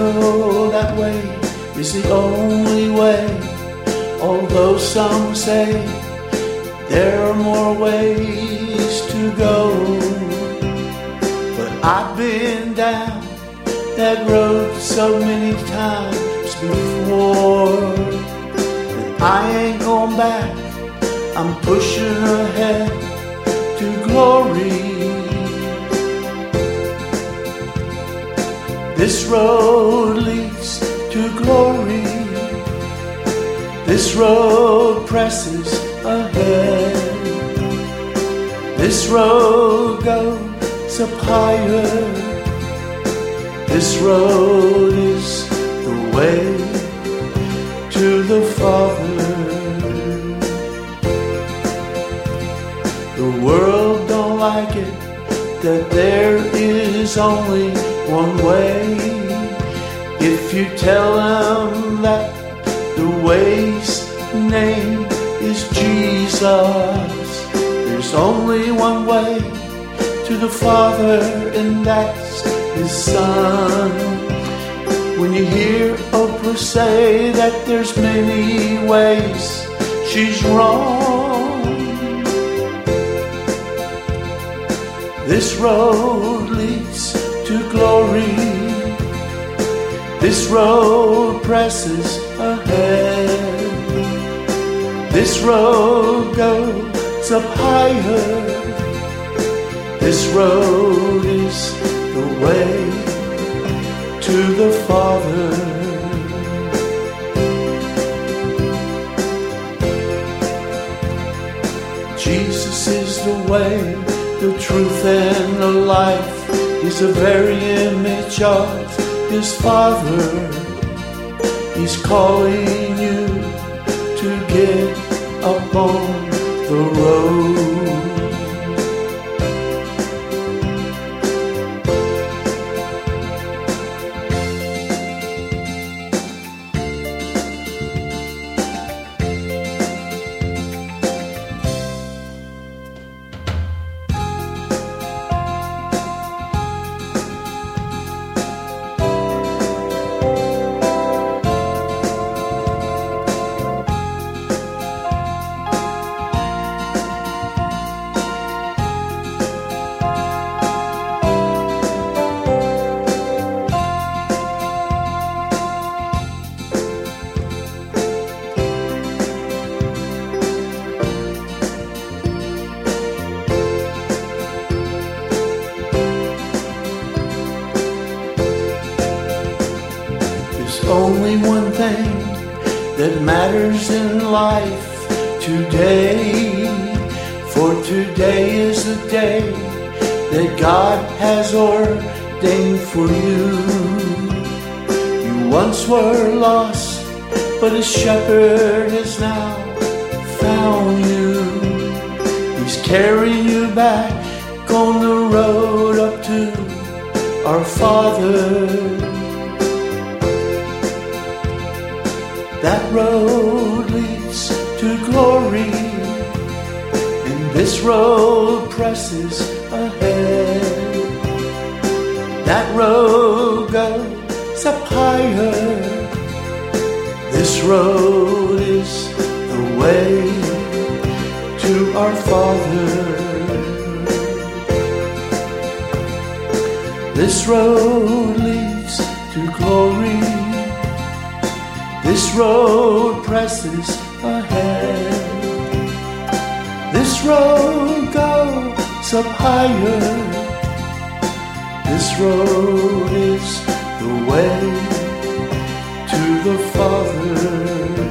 know that way is the only way. Although some say there are more ways to go, but I've been down that road so many times before, and I ain't going back. I'm pushing ahead to glory. This road leads to glory. This road presses ahead. This road goes up higher. This road is the way to the Father. The world don't like it that there is only one way. If you tell them that the way's name is Jesus, there's only one way to the Father, and that's His Son. When you hear Oprah say that there's many ways, she's wrong. This road leads to glory. This road presses ahead. This road goes up higher. This road is the way to the Father. Jesus is the way, the truth and the life. He's the very image of His Father. He's calling you to get up on the road. Only one thing that matters in life today, for today is the day that God has ordained for you. You once were lost, but His shepherd has now found you. He's carrying you back on the road up to our Father. That road leads to glory, and this road presses ahead. That road goes up higher. This road is the way to our Father. This road leads to glory. This road presses ahead. This road goes up higher. This road is the way to the Father.